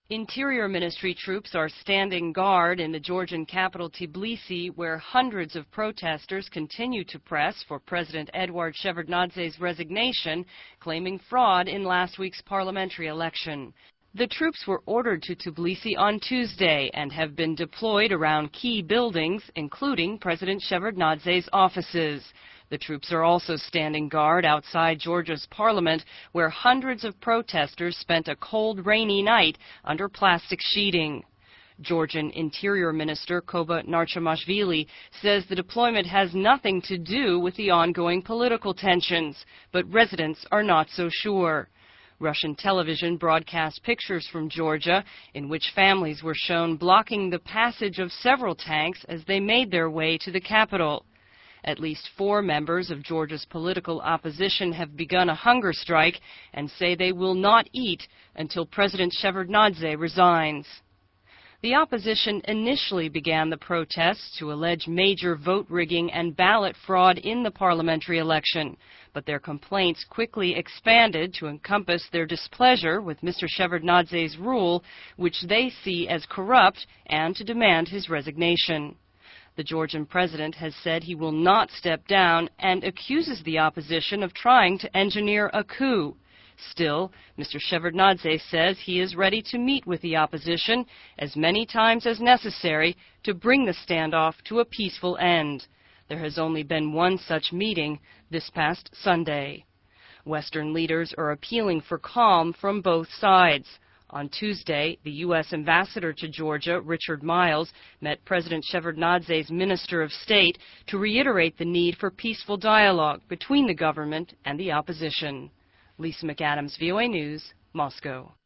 Interior Ministry troops are standing guard in the Georgian capital Tbilisi, where hundreds of protesters continue to press for President Eduard Shevardnadze's resignation, claiming fraud in last week's parliamentary election. The troops were ordered to Tbilisi on Tuesday and have been deployed around key buildings, including President Shevardnadze's offices. The troops are also standing guard outside Georgia's parliament, where hundreds of protesters spent a cold, rainy night under plastic sheeting. Georgian Interior Minister Koba Narchimashvili says the deployment has nothing to do with the ongoing political tensions, but residents are not so sure. Russian television broadcast pictures from Georgia in which families were shown blocking the passage of several tanks as they made their way to the capital. At least 4 members of Georgia's political opposition have begun a hunger strike and say they will not eat until President Shevardnadze resigns. The opposition initially began the protests to allege major vote rigging and ballot fraud in the parliamentary election, but their complaints quickly expanded to encompass their displeasure with Mr. Shevardnadze's rule, which they see as corrupt, and to demand his resignation. The Georgian president has said he will not step down and accuses the opposition of trying to engineer a coup. Still, Mr. Shevardnadze says he is ready to meet with the opposition as many times as necessary to bring the standoff to a peaceful end. There has only been one such meeting this past Sunday. Western leaders are appealing for calm from both sides. On Tuesday, the U.S. ambassador to Georgia, Richard Miles, met President Shevardnadze's Minister of State to reiterate the need for peaceful dialogue between the government and the opposition. Lisa McAdams, VOA News, Moscow.